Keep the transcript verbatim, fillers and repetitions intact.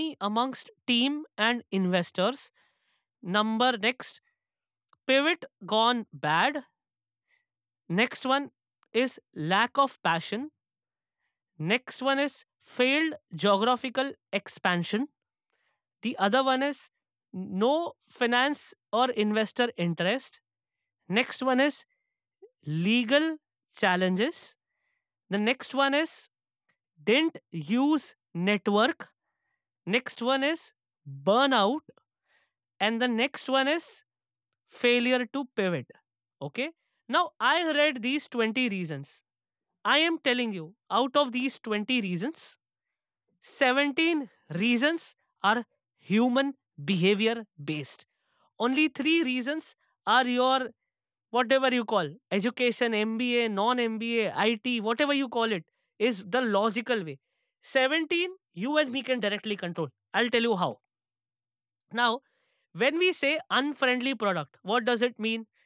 amongst team and investors. Number next, pivot gone bad. Next one is lack of passion. Next one is failed geographical expansion. The other one is no finance or investor interest. Next one is legal challenges. The next one is didn't use network. Next one is burnout. And the next one is failure to pivot. Okay. Now, I read these twenty reasons. I am telling you, out of these twenty reasons, seventeen reasons are human behavior based. Only three reasons are your whatever you call education, M B A, non M B A, I T, whatever you call it, is the logical way. seventeen, you and me can directly control. I'll tell you how. Now, when we say unfriendly product, what does it mean?